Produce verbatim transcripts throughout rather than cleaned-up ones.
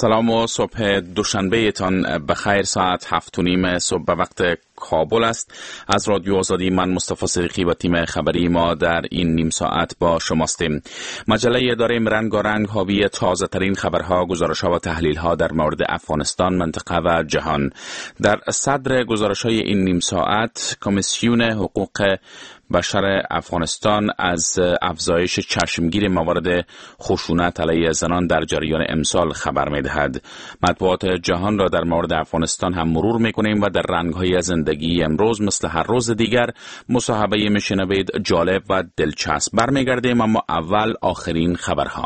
سلام و صبح دوشنبه تان بخیر. ساعت هفت و نیم صبح به وقت کابل است. از رادیو آزادی من مصطفی صدیقی و تیم خبری ما در این نیم ساعت با شماستیم. مجله داریم رنگارنگ حاوی تازه ترین خبرها، گزارش‌ها و تحلیل‌ها در مورد افغانستان، منطقه و جهان. در صدر گزارش‌های این نیم ساعت، کمیسیون حقوق بشر افغانستان از افزایش چشمگیر موارد خشونت علیه زنان در جریان امسال خبر می‌دهد. مطبوعات جهان را در مورد افغانستان هم مرور می‌کنیم و در رنگ‌های زندگی امروز مثل هر روز دیگر مصاحبه می‌شنوید جالب و دلچسب. برمیگردیم اما اول آخرین خبرها.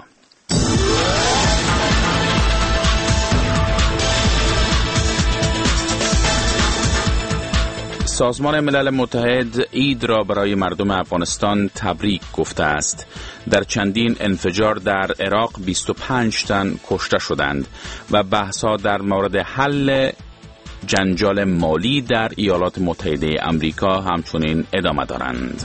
سازمان ملل متحد عید را برای مردم افغانستان تبریک گفته است. در چندین انفجار در عراق بیست و پنج تن کشته شدند و بحث‌ها در مورد حل جنجال مالی در ایالات متحده آمریکا همچنین ادامه دارند.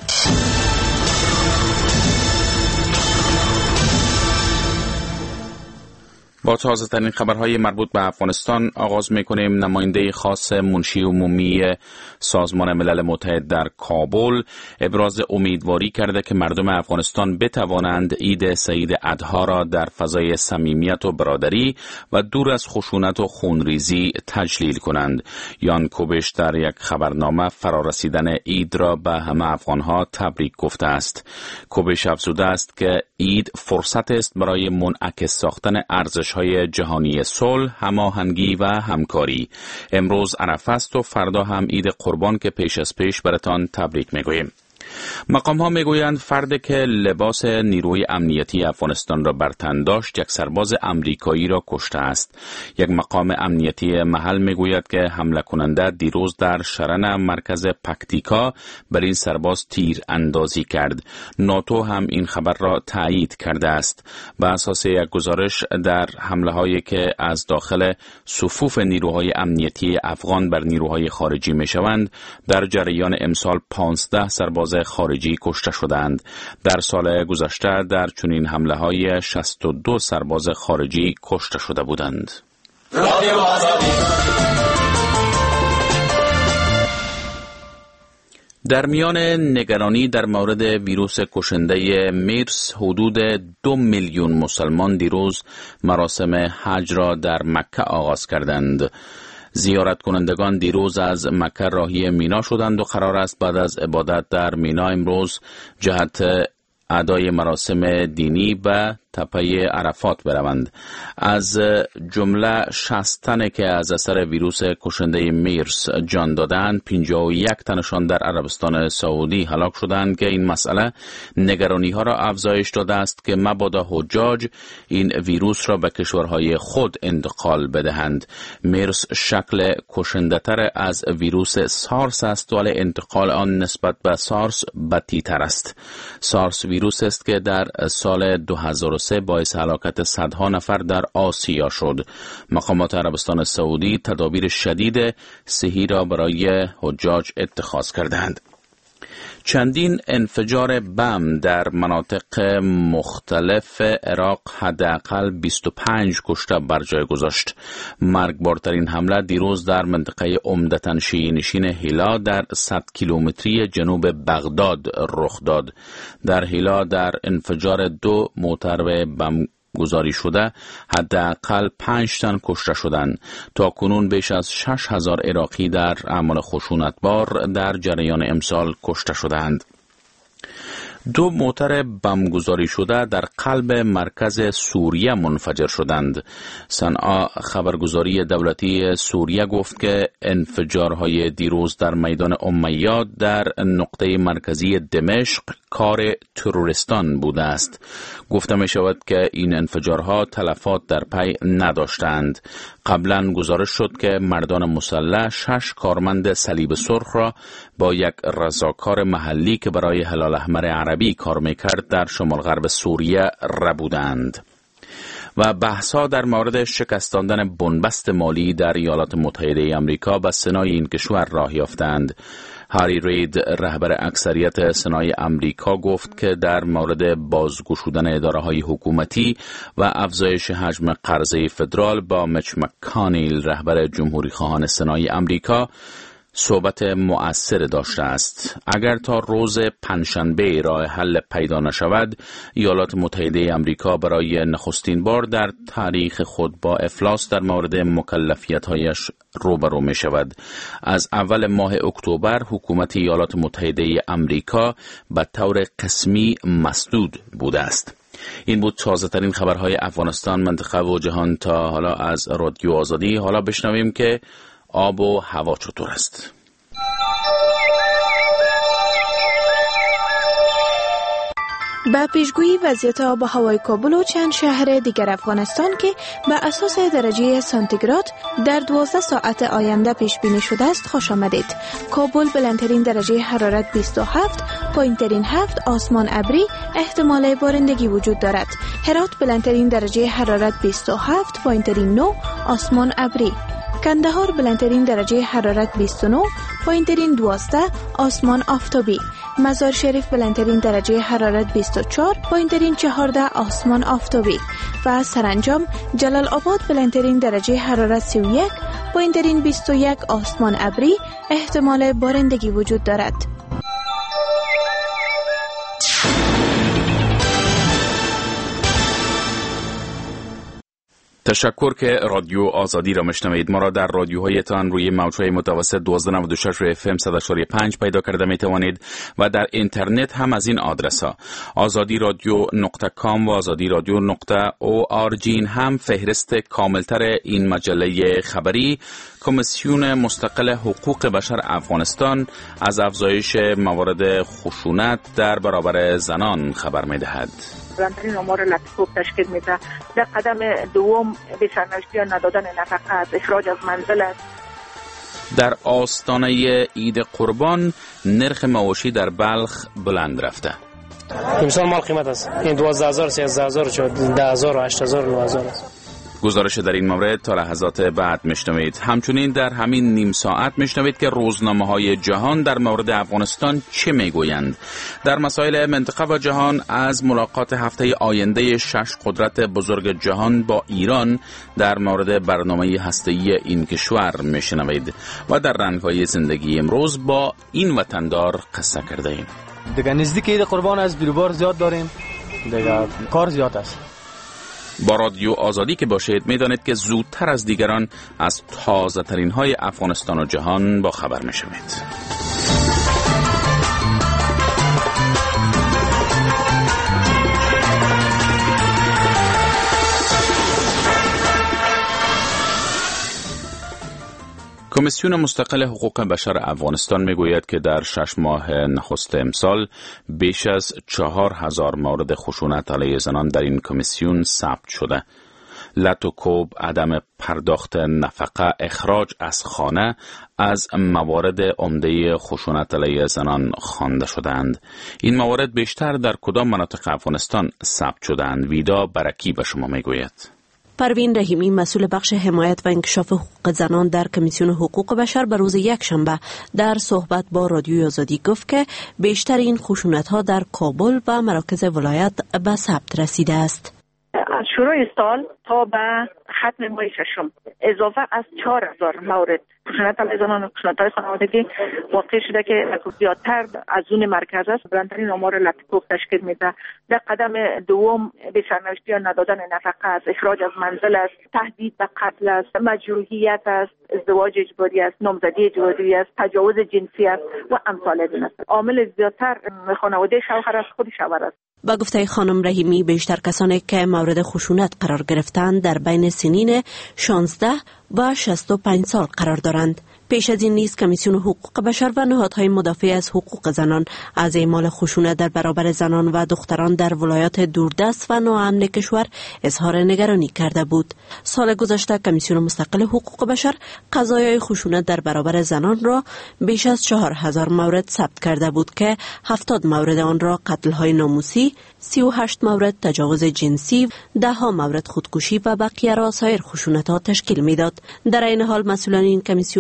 با تازه ترین خبرهای مربوط به افغانستان آغاز می‌کنیم. نماینده خاص منشی عمومی سازمان ملل متحد در کابل ابراز امیدواری کرده که مردم افغانستان بتوانند عید سعید اضحی را در فضای صمیمیت و برادری و دور از خشونت و خونریزی تجلیل کنند. یان کوبش در یک خبرنامه فرارسیدن عید را به همه افغانها تبریک گفته است. کوبش افزوده است که عید فرصت است برای منعکس ساختن ارزش های جهانی صلح، هماهنگی و همکاری. امروز عرفه است و فردا هم عید قربان که پیش از پیش براتان تبریک میگوییم. مقام ها میگویند فردی که لباس نیروی امنیتی افغانستان را بر تن داشت یک سرباز امریکایی را کشته است. یک مقام امنیتی محل میگوید که حمله کننده دیروز در شرن مرکز پکتیکا بر این سرباز تیر اندازی کرد. ناتو هم این خبر را تایید کرده است. بر اساس یک گزارش در حمله هایی که از داخل صفوف نیروهای امنیتی افغان بر نیروهای خارجی میشوند، در جریان امسال پانزده سرباز خارجی کشته شدند. در سال گذشته در چنین حمله های شصت و دو سرباز خارجی کشته شده بودند. در میان نگرانی در مورد ویروس کشنده میرس، حدود دو میلیون مسلمان دیروز مراسم حج را در مکه آغاز کردند. زیارت کنندگان دیروز از مکه راهی مینا شدند و قرار است بعد از عبادت در مینا امروز جهت ادای مراسم دینی به تپه عرفات بروند. از جمله شصت تنه که از اثر ویروس کشنده میرس جان دادند، پنجاه و یک تنشان در عربستان سعودی هلاک شدند که این مسئله نگرانی ها را افزایش داده است که مبادا حجاج این ویروس را به کشورهای خود انتقال بدهند. میرس شکل کشنده تر از ویروس سارس است ولی انتقال آن نسبت به سارس بدتر است. سارس ویروس است که در سال دو هزار و سه باعث هلاکت صدها نفر در آسیا شد. مقامات عربستان سعودی تدابیر شدید صحی را برای حجاج اتخاذ کردند. چندین انفجار بم در مناطق مختلف عراق حداقل بیست و پنج کشته بر جای گذاشت. مرگبارترین حمله دیروز در منطقه عمدتاً شیعه نشین هیلا در صد کیلومتری جنوب بغداد رخ داد. در هیلا در انفجار دو موتر بم گزاری شده حداقل پنج تن کشته شدند. تا کنون بیش از شش هزار عراقی در اعمال خشونتبار در جریان امسال کشته شدند. دو موتر بمگذاری شده در قلب مرکز سوریه منفجر شدند. صنعا خبرگزاری دولتی سوریه گفت که انفجارهای دیروز در میدان امیاد در نقطه مرکزی دمشق کار تروریستان بوده است. گفته می شود که این انفجارها تلفات در پی نداشتند. قبلا گزارش شد که مردان مسلح شش کارمند صلیب سرخ را با یک رضاکار محلی که برای هلال احمر عربی کار میکرد در شمال غرب سوریه ربودند. و بحث‌ها در مورد شکستاندن بنبست مالی در ایالات متحده آمریکا به سنای این کشور راه یافتند. هاری رید رهبر اکثریت سنای امریکا گفت که در مورد بازگشودن اداره‌های حکومتی و افزایش حجم قرضه فدرال با میچ مکانیل رهبر جمهوری خواهان سنای امریکا صحبت مؤثر داشته است. اگر تا روز پنجشنبه راه حل پیدا نشود، ایالات متحده امریکا برای نخستین بار در تاریخ خود با افلاس در مورد مکلفیت‌هایش روبرو می شود. از اول ماه اکتبر حکومت ایالات متحده امریکا به طور قسمی مسدود بوده است. این بود تازه‌ترین خبرهای افغانستان، منطقه و جهان تا حالا از رادیو آزادی. حالا بشنویم که آب و هوا چطور است. با پیشگویی وضعیت آب و هوای کابل و چند شهر دیگر افغانستان که به اساس درجه سانتیگراد در دوازده ساعت آینده پیش بینی شده است خوش آمدید. کابل بلندترین درجه حرارت بیست و هفت، پایینترین هفت، آسمان ابری، احتمال بارندگی وجود دارد. هرات بلندترین درجه حرارت بیست و هفت، پایینترین نه، آسمان ابری. کندهار بلندترین درجه حرارت بیست و نه، پایینترین دوازده، آسمان آفتابی. مزار شریف بلندترین درجه حرارت بیست و چهار، پایینترین چهارده، آسمان آفتابی. و سرانجام جلال آباد بلندترین درجه حرارت سی و یک، پایینترین بیست و یک، آسمان ابری، احتمال بارندگی وجود دارد. تشکر که رادیو آزادی را مشنوید. ما را در رادیوهایتان روی موج‌های متوسط دوازده و نود و شش اف ام صد و چهار و پنج پیدا کرده می توانید و در اینترنت هم از این آدرس ها آزادی رادیو نقطه کام و آزادی رادیو نقطه او آر جی هم فهرست کاملتر این مجله خبری کمیسیون مستقل حقوق بشر افغانستان از افزایش موارد خشونت در برابر زنان خبر می دهد. بلندترین آمار لطیفوب تشکیل میده. در قدم دوم به سرنوشتی ندادن نفقه از اخراج از منزل است. در آستانه عید قربان نرخ مواشی در بلخ بلند رفته. امسال مال قیمت است. این دوازده هزار، سیزده هزار، ده هزار و هشت هزار و نه هزار است. گزارش در این مورد تا لحظات بعد میشنوید. همچنین در همین نیم ساعت میشنوید که روزنامه‌های جهان در مورد افغانستان چه میگویند. در مسائل منطقه و جهان از ملاقات هفته آینده شش قدرت بزرگ جهان با ایران در مورد برنامه هسته‌ای این کشور میشنوید و در رنگ‌های زندگی امروز با این وطندار قصه کرده ایم. دیگه نزدیک عید قربان از بیروبار زیاد داریم، دیگه کار زیاد است. با رادیو آزادی که باشید میدانید که زودتر از دیگران از تازه ترین های افغانستان و جهان با خبر میشوید. کمیسیون مستقل حقوق بشر افغانستان میگوید که در شش ماه نخست امسال بیش از چهار هزار مورد خشونت علیه زنان در این کمیسیون ثبت شده. لط و کوب، عدم پرداخت نفقه، اخراج از خانه از موارد عمده خشونت علیه زنان خوانده شدند. این موارد بیشتر در کدام مناطق افغانستان ثبت شدند؟ ویدا برکی به شما میگوید. پروین رحیمی مسئول بخش حمایت و انکشاف حقوق زنان در کمیسیون حقوق بشر به روز یکشنبه در صحبت با رادیوی آزادی گفت که بیشتر این خشونت‌ها در کابل و مراکز ولایت به ثبت رسیده است. از شروع سال تا به ختم ماه ششم اضافه از چهار هزار مورد خشونت علیه زنان و خشونت‌های خانوادگی واقع شده که زیادتر از اون مرکز است. بلندترین آمار لطیفوب تشکیل میده. در قدم دوم به سرنوشتی ندادن نفقه از اخراج از منزل است، تهدید به قتل است، مجروحیت است، ازدواج اجباری است، نامزدی اجباری است، تجاوز جنسی است و امثال این است. عامل زیادتر خانواده شوهر است، خود شوهر است. با گفته خانم رحیمی بیشتر کسانی که مورد خشونت قرار گرفتند در بین سنین شانزده و شصت و پنج سال قرار دارند. پیش از این نیز کمیسیون حقوق بشر و نهادهای مدافع از حقوق زنان از اعمال خشونت در برابر زنان و دختران در ولایات دوردست و ناامن کشور اظهار نگرانی کرده بود. سال گذشته کمیسیون مستقل حقوق بشر قضایای خشونت در برابر زنان را بیش از چهار هزار مورد ثبت کرده بود که هفتاد مورد آن را قتل‌های ناموسی، سی و هشت مورد تجاوز جنسی، ده ها مورد خودکشی و بقیه را سایر خشونت‌ها تشکیل میداد. در این حال مسئولان این کمیسیون از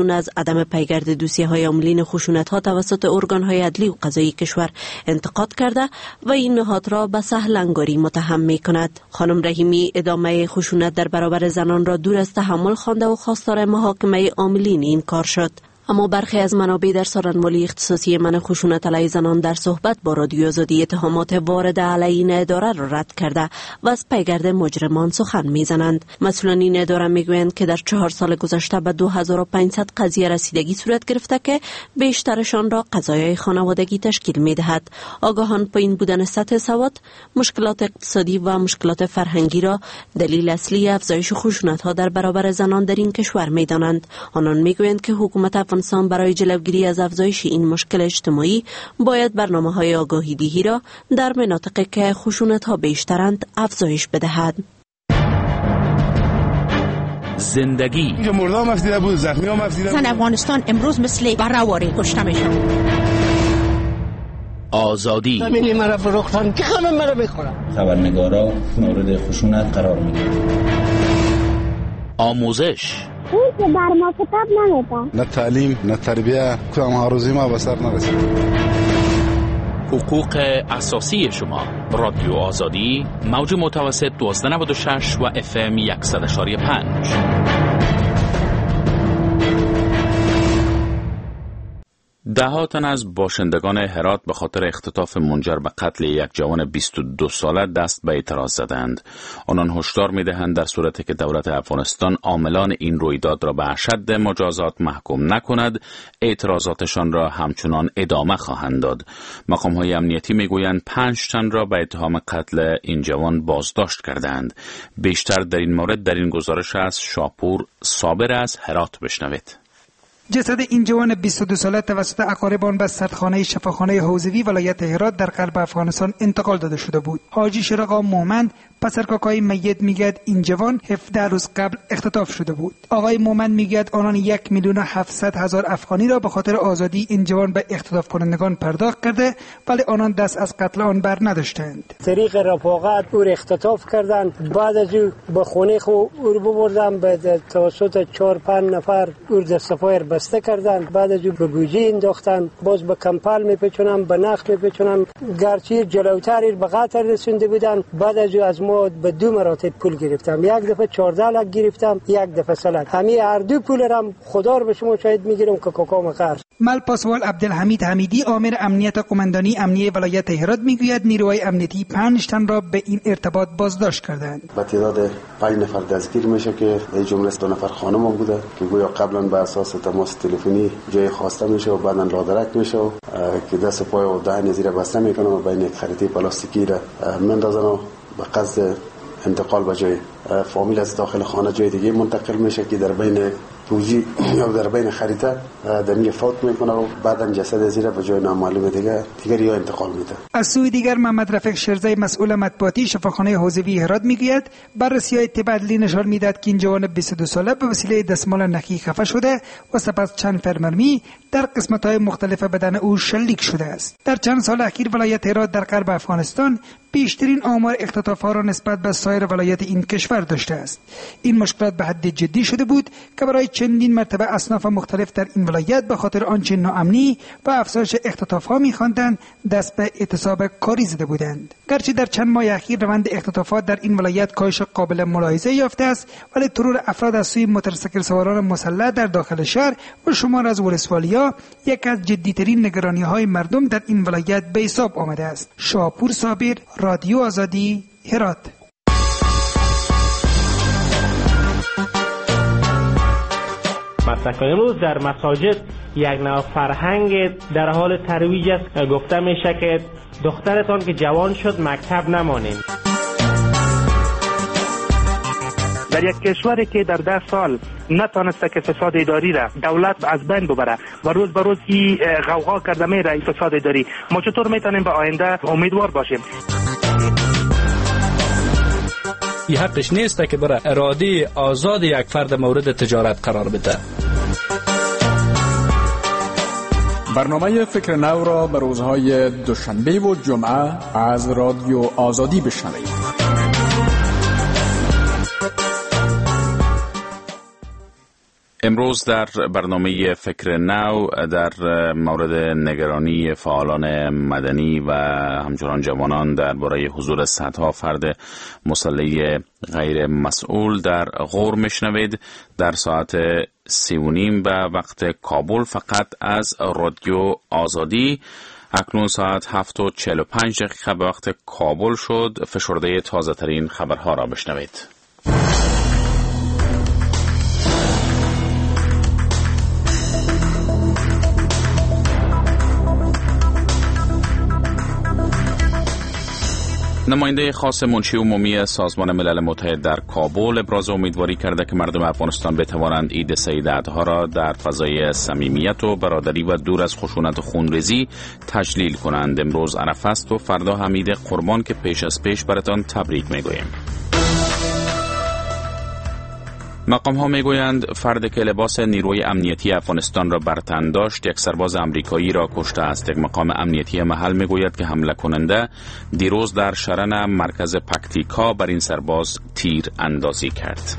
عدم پیگرد دوسیه‌های عاملین خشونت‌ها توسط ارگان‌های عدلی و قضایی کشور انتقاد کرده و این نهاد را به سهلنگاری متهم می‌کند. خانم رحیمی ادامه خشونت در برابر زنان را دور از تحمل خوانده و خواستار محاکمه عاملین این کار شد. اما برخی از منابع در سخنرانی اختصاصی منع خشونت علیه زنان در صحبت با رادیو آزادی اتهامات وارد علیه این اداره را رد کرده و از پیگرد مجرمان سخن میزنند. مسئولان این اداره میگویند که در چهار سال گذشته به دو هزار و پانصد قضیه رسیدگی صورت گرفته که بیشترشان را قضایای خانوادگی تشکیل میدهد. آگاهان پایین بودن سطح سواد، مشکلات اقتصادی و مشکلات فرهنگی را دلیل اصلی افزایش خشونت‌ها در برابر زنان در این کشور میدانند. آنان میگویند که حکومت افغانستان برای جلوگیری از افزایش این مشکل اجتماعی باید برنامه‌های آگاهی دهی را در مناطقی که خشونت‌ها بیشترند افزایش بدهد. زندگی مردم افزیده بود، زخمی هم افزیده بود. زن افغانستان امروز مثل بره‌واری کشته میشن. آزادی زمینی مرا فروختن که همه مرا میخورن. خبرنگارا مورد خشونت قرار میگیرن. آموزش اون که بر ما کتاب نمیدن. نه تعلیم نه تربیه که ما روزی ما به سر نرسید. حقوق اساسی شما. رادیو آزادی موج متوسط دوازده نود و شش و اف ام صد و پنج. ده تن از باشندگان هرات به خاطر اختطاف منجر به قتل یک جوان بیست و دو ساله دست به اعتراض زدند. آنان هشدار می‌دهند در صورتی که دولت افغانستان عاملان این رویداد را به اشد مجازات محکوم نکند، اعتراضاتشان را همچنان ادامه خواهند داد. مقام‌های امنیتی می‌گویند پنج تن را به اتهام قتل این جوان بازداشت کردند. بیشتر در این مورد در این گزارش از شاپور صابر از هرات بشنوید. جسد این جوان بیست و دو ساله توسط اقاربان به سردخانه شفاخانه حوزوی ولایت هرات در غرب افغانستان انتقال داده شده بود. حاجی شرقا مومند پسر کاکای میت میگد این جوان هفده روز قبل اختطاف شده بود. آقای مومند میگد آنان یک میلیون و هفتصد هزار افغانی را به خاطر آزادی این جوان به اختطاف کنندگان پرداخت کرده، ولی آنان دست از قتل آن بر نداشتند. طریق رفاقت او اختطاف کردند. بعد از او به خونه خو او بردن، به توسط چهار پنج نفر او دستفایر بسته کردند. بعد از او به گوجه انداختند، باز به کمپل میپیچونن، به نخ میپیچونن. گرچه جلوتر به قتل رسونده بودند. بعد از او از ما به دو مراتب پول گرفتم. یک دفعه چهارده لک گرفتم، یک دفعه سلک. همین هر دو پول رم خدا رو به شما شاید میگیرم که کوکام قرض. مل پاسوال عبدالحمید حمیدی آمر امنیت قماندانی امنیه ولایت هرات میگوید نیروهای امنیتی پنج تن را به این ارتباط بازداشت کردند. با تعداد پنج نفر دستگیر میشه که از جمله دو نفر خانم هم بوده که گویا قبلا به اساس تماس تلفنی جای خواسته میشه و بعدن لادرک میشه که دست و پای و دهن زیر بسته میکنه و بین خریطه پلاستیکی را مندازن و به قصد انتقال به جای فامیل از داخل خانه جای دیگه منتقل میشه که در بین توجی یا در بین خریطه دمی فوت میکنه و بعداً جسد زیر به جای نامعلوم دیگه دیگر یا انتقال میده. از سوی دیگر محمد رفیق شرزی مسئول مطبوعاتی شفاخانه حوزوی هرات میگوید بررسی‌های طب عدلی نشان میدهد که این جوان بیست و دو ساله به وسیله دستمال نخی خفه شده و سپس چند فرمرمی در قسمت‌های مختلف بدن او شلیک شده است. در چند سال اخیر ولایت هرات در غرب افغانستان بیشترین آمار اختطاف‌ها را نسبت به سایر ولایت این کشور داشته است. این مشکلات به حد جدی شده بود که برای چندین مرتبه اصناف مختلف در این ولایت به خاطر آنچه ناامنی و افزایش اختطاف‌ها می‌خواندند دست به اعتصاب کاری زده بودند. گرچه در چند ماه اخیر روند اختطافات در این ولایت کاهش قابل ملاحظه یافته است، ولی ترور افراد از سوی موتورسیکل سواران مسلح در داخل شهر و شمار از ولسوالیا یک از جدی‌ترین نگرانی‌های مردم در این ولایت به حساب آمده است. شاپور صابر، رادیو آزادی، هرات. مطلق امروز در مساجد یک نوع فرهنگ در حال ترویج است. گفته میشه که دخترتان که جوان شد مکتب نمانید. در یک کشوری که در ده سال نتانسته که فساد اداری را دولت از بین ببره و روز به روز این غوغا کرده میره فساد اداری، ما چطور میتونیم به آینده امیدوار باشیم؟ این حقش نیست که برای اراده آزاد یک فرد مورد تجارت قرار بده. برنامه فکر نو را به روزهای دوشنبه و جمعه از رادیو آزادی بشنوید. امروز در برنامه فکر نو در مورد نگرانی فعالان مدنی و همچنان جوانان درباره حضور صدها فرد مسلح غیر مسئول در غور میشنوید. در ساعت سی و نیم به وقت کابل فقط از رادیو آزادی. اکنون ساعت هفت و چهل و پنج دقیقه به وقت کابل شد. فشرده تازه ترین خبرها را بشنوید. نماینده خاص منشی عمومی سازمان ملل متحد در کابل ابراز امیدواری کرده که مردم افغانستان بتوانند عید سید الاضحی را در فضای صمیمیت و برادری و دور از خشونت و خونریزی تجلیل کنند. امروز عرفه است و فردا حمید قربان که پیش از پیش براتان تبریک میگوییم. مقام ها میگویند فرد که لباس نیروی امنیتی افغانستان را بر تن داشت یک سرباز امریکایی را کشته است. یک مقام امنیتی محل میگوید که حمله کننده دیروز در شرن مرکز پکتیکا بر این سرباز تیر اندازی کرد.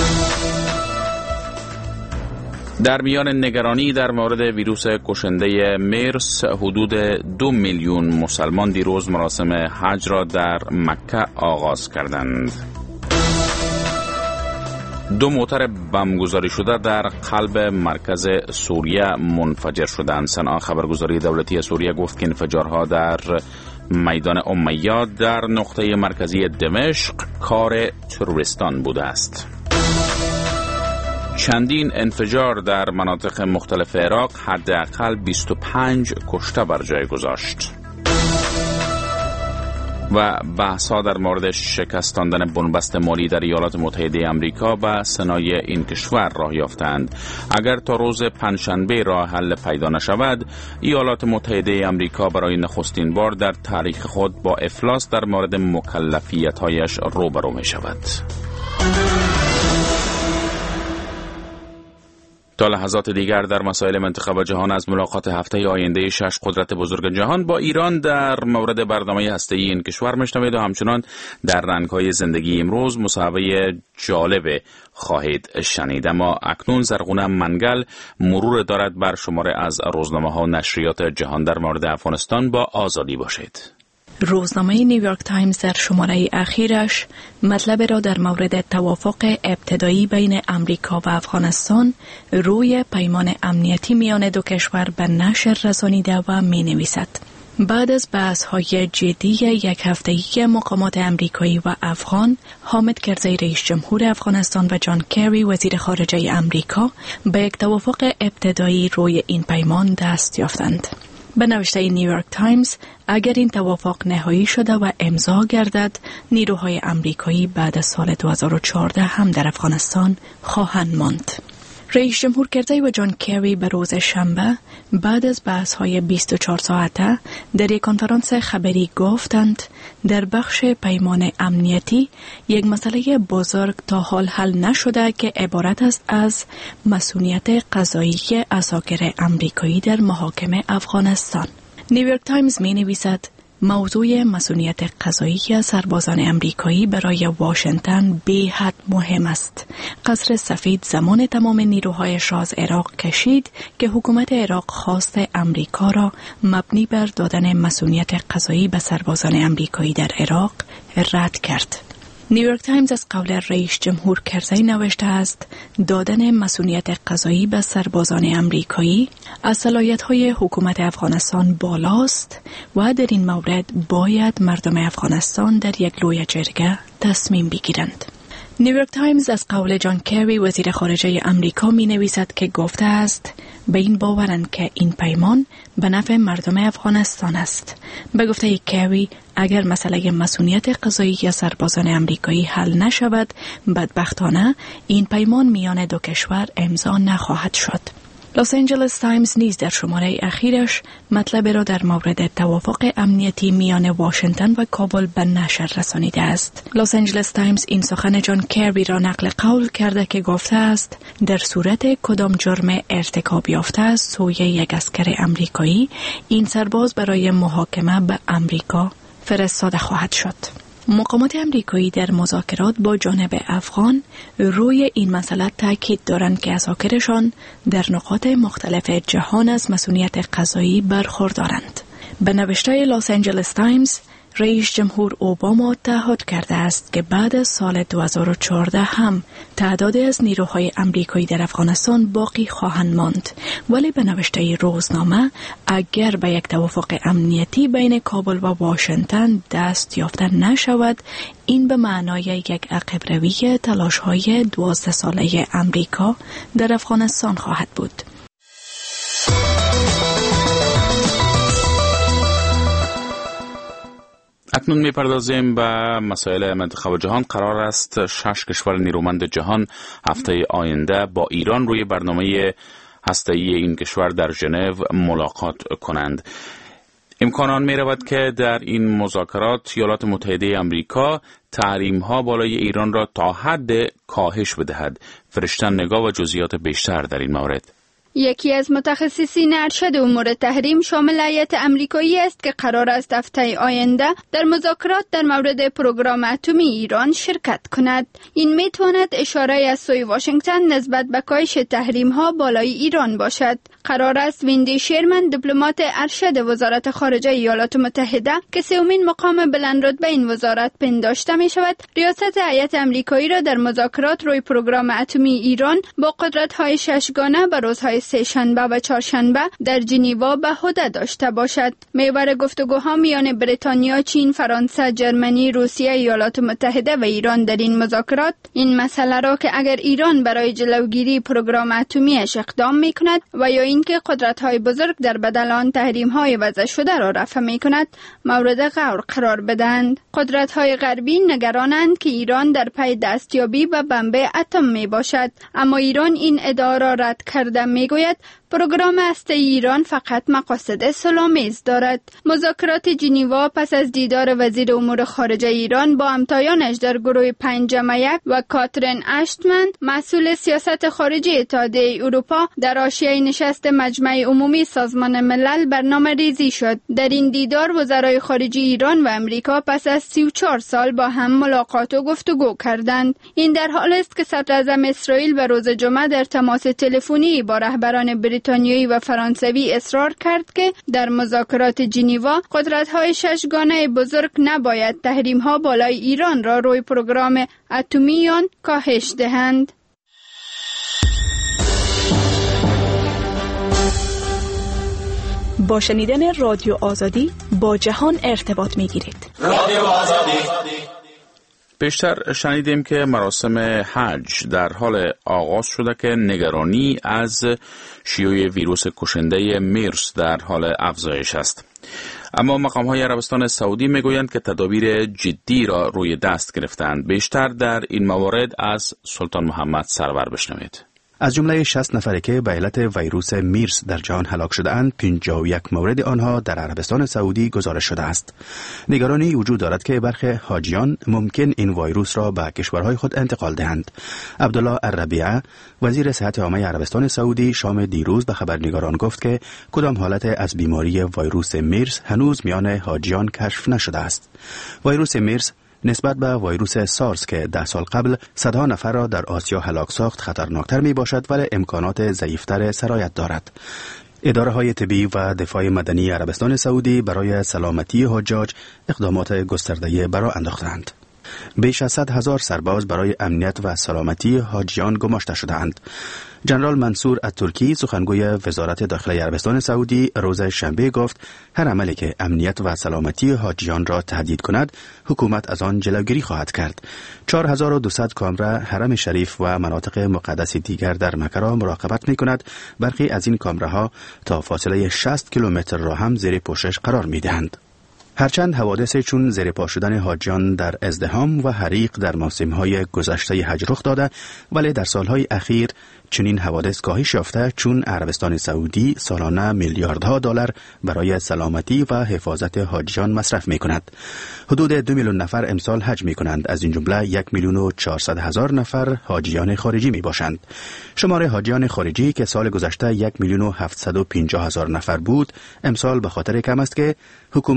در میان نگرانی در مورد ویروس کشنده مرس، حدود دو میلیون مسلمان دیروز مراسم حج را در مکه آغاز کردند. دو موتر بمبگذاری شده در قلب مرکز سوریه منفجر شدند. صنعا خبرگزاری دولتی سوریه گفت که انفجارها در میدان امیاد در نقطه مرکزی دمشق کار تروریستان بوده است. چندین انفجار در مناطق مختلف عراق حداقل بیست و پنج کشته بر جای گذاشت. و بحث‌ها در مورد شکستاندن بنبست مالی در ایالات متحده آمریکا به سنای این کشور راه یافتند. اگر تا روز پنجشنبه راه حل پیدا نشود، ایالات متحده آمریکا برای نخستین بار در تاریخ خود با افلاس در مورد مکلفیت‌هایش روبرو می‌شود. تا لحظات دیگر در مسائل منطقه و جهان از ملاقات هفته آینده شش قدرت بزرگ جهان با ایران در مورد برنامه هسته‌ای این کشور میشنوید و همچنان در رنگ‌های زندگی امروز مصاحبه جالب خواهید شنید. اما اکنون زرغونه منگل مرور دارد بر شماره از روزنامه‌ها و نشریات جهان در مورد افغانستان. با آزادی باشید. روزنامه نیویورک تایمز در شماره اخیرش مطلب را در مورد توافق ابتدایی بین امریکا و افغانستان روی پیمان امنیتی میان دو کشور به نشر رسانیده و می نویسد. بعد از بحث‌های جدی یک هفته‌ای مقامات امریکایی و افغان، حامد کرزی رئیس جمهور افغانستان و جان کری وزیر خارجه امریکا به یک توافق ابتدایی روی این پیمان دست یافتند. به نوشته نیویورک تایمز، اگر این توافق نهایی شده و امضا گردد، نیروهای امریکایی بعد از سال دو هزار و چهارده هم در افغانستان خواهند ماند. رئیس جمهور کرزی و جان کری به روز شنبه بعد از بحث‌های بیست و چهار ساعته در یک کنفرانس خبری گفتند در بخش پیمان امنیتی یک مسئله بزرگ تا حال حل نشده که عبارت است از مسئولیت قضایی عساکر امریکایی در محاکم افغانستان. نیویورک تایمز می نویسد موضوع مسئولیت قضایی سربازان امریکایی برای واشنگتن بی‌حد مهم است. قصر سفید زمان تمام نیروهایش را از عراق کشید که حکومت عراق خواست امریکا را مبنی بر دادن مسئولیت قضایی به سربازان امریکایی در عراق رد کرد. نیویورک تایمز از قول رئیس جمهور کرزی نوشته است دادن مسئولیت قضایی به سربازان امریکایی از صلاحیت‌های حکومت افغانستان بالاست و در این مورد باید مردم افغانستان در یک لوی جرگه تصمیم بگیرند. نیویورک تایمز از قول جان کری وزیر خارجه امریکا می نویسد که گفته است به این باورند که این پیمان به نفع مردم افغانستان است. به گفته کری اگر مسئله مسئولیت قضایی یا سربازان امریکایی حل نشود، بدبختانه این پیمان میان دو کشور امضا نخواهد شد. لس آنجلس تایمز نیز در شماره اخیرش مطلب را در مورد توافق امنیتی میان واشنگتن و کابل به نشر رسانیده است. لس آنجلس تایمز این سخن جان کری را نقل قول کرده که گفته است در صورت کدام جرم ارتکاب یافته است سوی یک عسکر امریکایی، این سرباز برای محاکمه به امریکا فرستاده خواهد شد. مقامات امریکایی در مذاکرات با جانب افغان روی این مسئله تاکید دارند که اساکرشان در نقاط مختلف جهان از مسئولیت قضایی برخوردارند. به نوشته لاس آنجلس تایمز، رئیس جمهور اوباما تعهد کرده است که بعد از سال دو هزار و چهارده هم تعدادی از نیروهای امریکایی در افغانستان باقی خواهند ماند، ولی به نوشته روزنامه اگر به یک توافق امنیتی بین کابل و واشنگتن دست یافته نشود، این به معنای یک عقب روی تلاش‌های دوازده ساله امریکا در افغانستان خواهد بود. اکنون میپردازیم به مسائل منطقه و جهان. قرار است شش کشور نیرومند جهان هفته آینده با ایران روی برنامه هسته‌ای این کشور در ژنو ملاقات کنند. امکان آن می رود که در این مذاکرات ایالات متحده آمریکا تحریم‌ها بالای ایران را تا حد کاهش بدهد. فرشتن نگاه و جزئیات بیشتر در این مورد. یکی از متخصصین ارشد امور تحریم شامل هیئت امریکایی است که قرار است هفته آینده در مذاکرات در مورد پروگرام اتمی ایران شرکت کند. این میتواند اشاره از سوی واشنگتن نسبت به کاهش تحریم ها بالای ایران باشد. قرار است ویندی شیرمن، دیپلمات ارشد وزارت خارجه ایالات متحده که سومین مقام بلند رتبه این وزارت پنداشته می شود، ریاست هیئت امریکایی را در مذاکرات روی پروگرام اتمی ایران با قدرت‌های ششگانه به روزهای سه شنبه و چهارشنبه در ژنو به عهده داشته باشد. محور گفتگوها میان بریتانیا، چین، فرانسه، جرمنی، روسیه، ایالات متحده و ایران در این مذاکرات این مسئله را که اگر ایران برای جلوگیری پروگرام اتمیش اقدام میکند و یا اینکه قدرت‌های بزرگ در بدل آن تحریم‌های وضع شده را رفع میکند مورد غور قرار بدهند. قدرت‌های غربی نگرانند که ایران در پی دستیابی به بمب اتم می باشد، اما ایران این ادعا را رد کرده میگوید پروگرام هسته ایران فقط مقاصد صلح‌آمیز دارد. مذاکرات ژنو پس از دیدار وزیر امور خارجه ایران با همتایانش در گروه پنجم یک و کاترین اشتمن، مسئول سیاست خارجی اتحادیه اروپا، در حاشیه نشست مجمع عمومی سازمان ملل برنامه ریزی شد. در این دیدار وزرای خارجه ایران و امریکا پس از سی و چهار سال با هم ملاقات و گفتگو کردند. این در حال است که صدر اعظم اسرائیل به روز جمعه در تماس تلفنی با رهبران بریتانیایی و فرانسوی اصرار کرد که در مذاکرات ژنو قدرت‌های ششگانه بزرگ نباید تحریم‌ها بالای ایران را روی پروگرام اتمی آن کاهش دهند. با شنیدن رادیو آزادی با جهان ارتباط می‌گیرید. رادیو آزادی. بیشتر شنیدیم که مراسم حج در حال آغاز شده که نگرانی از شیوع ویروس کشنده مرس در حال افزایش است. اما مقام‌های عربستان سعودی میگویند که تدابیر جدی را روی دست گرفتند. بیشتر در این موارد از سلطان محمد سرور بشنوید. از جمله شصت نفری که به علت ویروس میرس در جهان هلاک شده‌اند، پنجاه و یک مورد آنها در عربستان سعودی گزارش شده است. نگرانی وجود دارد که برخی حاجیان ممکن این ویروس را به کشورهای خود انتقال دهند. عبدالله الربیعه، وزیر صحت عامه عربستان سعودی، شام دیروز به خبرنگاران گفت که کدام حالت از بیماری ویروس میرس هنوز میان حاجیان کشف نشده است. ویروس میرس نسبت به ویروس سارس که ده سال قبل صدها نفر را در آسیا هلاک ساخت خطرناکتر می باشد ولی امکانات ضعیفتر سرایت دارد. اداره های طبی و دفاع مدنی عربستان سعودی برای سلامتی حجاج اقدامات گسترده برآ انداختند. بیش از صد هزار سرباز برای امنیت و سلامتی حاجیان گماشته شدند. جنرال منصور الترکی، سخنگوی وزارت داخلی عربستان سعودی، روز شنبه گفت هر عملی که امنیت و سلامتی حاجیان را تهدید کند حکومت از آن جلوگیری خواهد کرد. چهار هزار و دویست کامره حرم شریف و مناطق مقدس دیگر در مکه را مراقبت می کند. برخی از این کامره ها تا فاصله شصت کیلومتر را هم زیر پوشش قرار می دهند. هرچند حوادث چون زیر پا شدن حاجیان در ازدحام و حریق در موسم‌های گذشته حج رخ داده، ولی در سالهای اخیر چنین حوادث کاهش یافته چون عربستان سعودی سالانه میلیاردها دلار برای سلامتی و حفاظت حاجیان مصرف می کند. حدود دو میلیون نفر امسال حج می کنند. از این جمله یک میلیون و چهارصد هزار نفر حاجیان خارجی می باشند. شمار حاجیان خارجی که سال گذشته یک میلیون و هفتصد و پنجاه هزار نفر بود، امسال به خاطر کم است که حکومت عربستان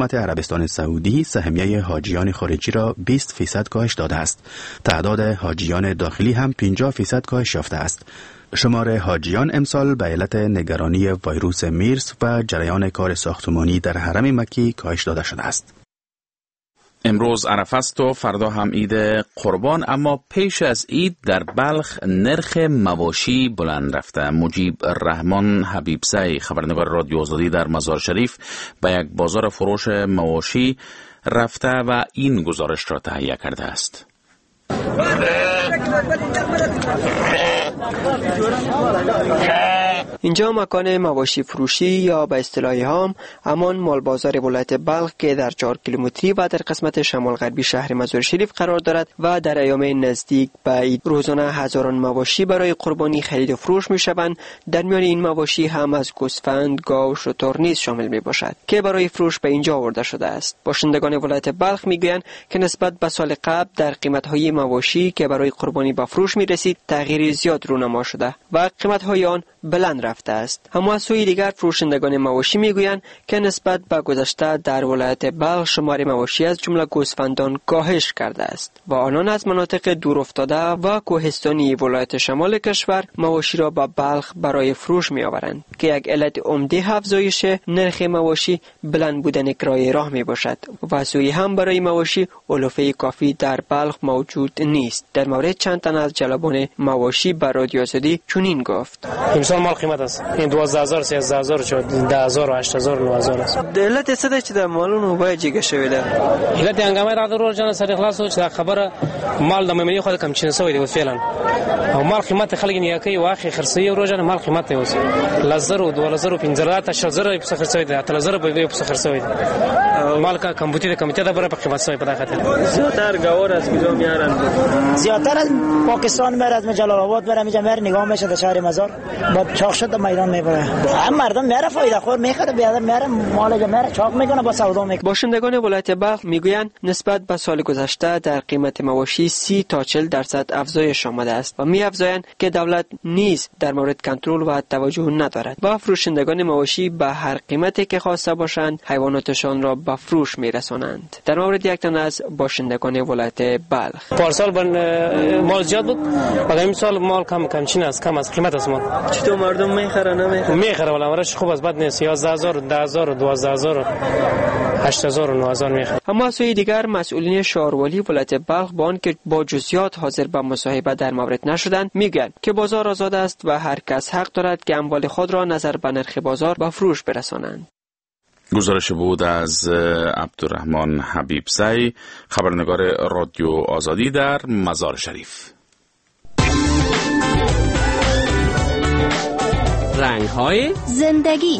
عربستان سعودی سهمیه حاجیان خارجی را بیست فیصد کاهش داده است. تعداد حاجیان داخلی هم پنجاه فیصد کاهش یافته است. شمار حاجیان امسال به علت نگرانی ویروس میرس و جریان کار ساختمانی در حرم مکی کاهش داده شده است. امروز عرفه است و فردا هم عید قربان، اما پیش از عید در بلخ نرخ مواشی بلند رفته. مجیب رحمان حبیبزی خبرنگار رادیو آزادی در مزار شریف به یک بازار فروش مواشی رفته و این گزارش را تهیه کرده است. اینجا مکان مواشی فروشی یا به اصطلاح هام امان مال بازار ولایت بلخ که در چهار کیلومتری و در قسمت شمال غربی شهر مزار شریف قرار دارد و در ایام نزدیک به عید روزانه هزاران مواشی برای قربانی خرید و فروش می شوند. در میان این مواشی هم از گوسفند، گاو و شتر نیز شامل می باشد که برای فروش به اینجا آورده شده است. باشندگان ولایت بلخ می گویند که نسبت به سال قبل در قیمت های مواشی که برای قربانی به فروش می رسید تغییر زیاد رونما شده و قیمت های آن بلند رفته است. اما از سوی دیگر فروشندگان مواشی میگویند که نسبت به گذشته در ولایت بلخ شمار مواشی از جمله گوسفندان کاهش کرده است و آنان از مناطق دور افتاده و کوهستانی ولایت شمال کشور مواشی را به بلخ برای فروش می آورند که یک علت عمده افزایش نرخ مواشی بلند بودن کرایه راه می باشد و از سوی هم برای مواشی علوفه کافی در بلخ موجود نیست. در مورد چند تن از جلبان مواشی بر رادیو آزادی چنین گفت: امسال مال قیمت است. این دوازده هزار سیزده هزار چه ده هزار هشت هزار نه هزار است. دلت است چې د مالونو به جګه شوی ده. علت هنګامه را درور جان سره خلاص او چې خبره مال د مېمنې خو کم چین سوی دی فعلا. او مال قیمت خلک نه کوي واخی خرڅي او روزانه مال قیمت نه وسی. لزر او دوه لزر او پنځه تا شزر په خرڅوي دی. اتل لزر په خرڅوي دی. مال کا کمپیوټر کمیټه د بره په قیمت سوی په دغه زیاتر گاور از کجا میارن؟ زیاتر از پاکستان میاد، از جلال آباد میره، میجا میره نگاه میشه در شهر مزار با چاق شد میدان میبره. هم مردم میره فایده خور میخره، بیادر میره مال میره چاق میکنه با سودا میکنه. باشندگان ولایت بلخ میگویند نسبت به سال گذشته در قیمت مواشی سی تا چهل درصد افزایش آمده است و میافزایند که دولت نیز در مورد کنترل و توجه ندارد و فروشندگان مواشی به هر قیمتی که خواسته باشند حیواناتشان را به فروش میرسانند. در مورد یک تن از باشندگان ولایت بلخ: پارسال مال زیاد بود، ولی این سال مال کم کمچین است، کم از قیمت است. مال چطور مردم میخره نمیخره؟ میخره ولی ورش خوب از بد نیست. یازده هزار ده هزار دوازده هزار هشت هزار نه هزار میخره. اما از سوی دیگر مسئولین شهروالی ولایت بلخ با آنکه با جزئیات حاضر به مصاحبه در مورد نشدند میگویند که بازار آزاد است و هر کس حق دارد که اموال خود را نظر به نرخ بازار به فروش برسانند. گزارش بود از عبدالرحمن حبیبزی خبرنگار رادیو آزادی در مزار شریف. رنگ‌های زندگی.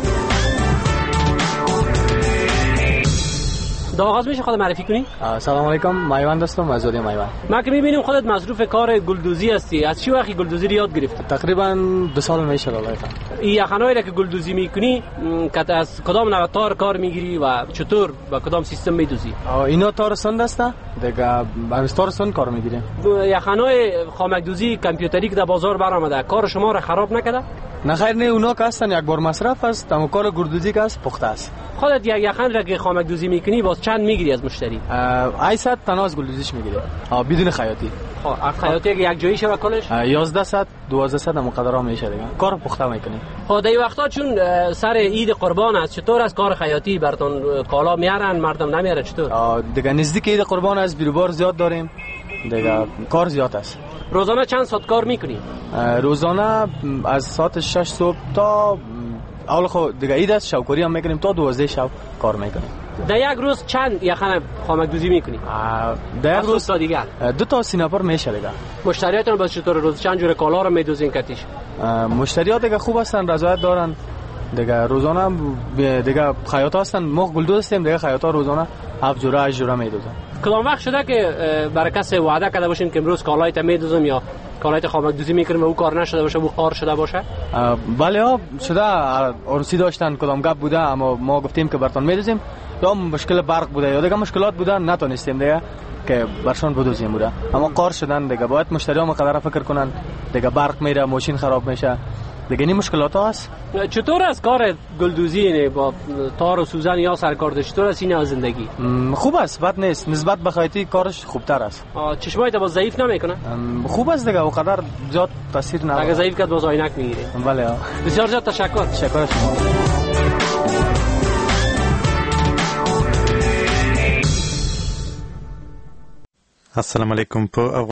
دا آغاز میشه خود معرفی کنی؟ سلام علیکم، مایوند هستم از وادی مایوند. ما که میبینیم خودت مصروف کار گلدوزی هستی. از چه وقتی گلدوزی رو یاد گرفتی؟ تقریبا دو سال میشه والله. این یخنایی را که گلدوزی میکنی که از کدام نوع تار کار میگیری و چطور با کدام سیستم میدوزی؟ اینا تار سند است دیگه، با تار سند کار میگیریم. یخنای خامکدوزی کامپیوتری که در بازار برآمده کار شما را خراب نکرده؟ نه خیر، نه اونا که هستن یک بار مصرف است، اما کار گلدوزی که است پخته است. خودت یک یخن را که خامکدوزی میکنی باز چند میگیری از مشتری؟ هشتصد تناز گلدوزیش میگیری بدون خیاطی. خب خیاطی که یک جایی شو کلش یازده دوازده مقدرا میشه دیگه، کار پخته میکنی. خب در وقتا چون سر عید قربان است چطور از کار خیاطی براتون کالا میارن مردم نمیارن چطور؟ دیگه نزدیک عید قربان از بیروبار زیاد داریم دیگه، کار زیاد است. روزانه چند ساعت کار میکنی؟ روزانه از ساعت شش صبح تا اول خود دیگه عید است شوکاری هم میکنیم تا دوازده شب کار میکنیم. در یک روز چند یخن خامکدوزی میکنی؟ در یک روز تا دیگه دو تا سیناپر میشه دیگه. مشتریاتون باز چطور روز چند جور کالا رو میدوزین کتیش؟ مشتریات دیگه خوب هستن، رضایت دارن دیگه. روزانه دیگه خیاطا هستن، ما گلدوز هستیم دیگه، خیاطا روزانه هفت جوره هشت جوره میدوزن. کدام وقت شده که برای کسی وعده کرده باشین که امروز کالایت میدوزم یا کالایت خامکدوزی میکنیم و او کار نشده باشه، او خار شده باشه؟ بله ها شده، عروسی داشتن کدام گپ بوده اما ما گفتیم که براتون میدوزیم، یا مشکل برق بوده یا دیگه مشکلات بوده نتونستیم دیگه که برشون بدوزیم بوده، اما قار شدن دیگه. باید مشتری‌ها مقدره فکر کنن دیگه، برق میره ماشین خراب میشه دیگه این مشکلات ها هست. چطور از کار گلدوزی اینه با تار و سوزن یا سرکار چطور است این زندگی؟ خوب است، بد نیست. نسبت به خیاطی کارش خوبتر است. چشمایت با ضعیف نمیکنه؟ خوب است دیگه، اونقدر زیاد تاثیر نداره. اگه ضعیف کرد باز عینک میگیره. بله. بسیار زیاد تشکر. تشکر شما. السلام علیکم. په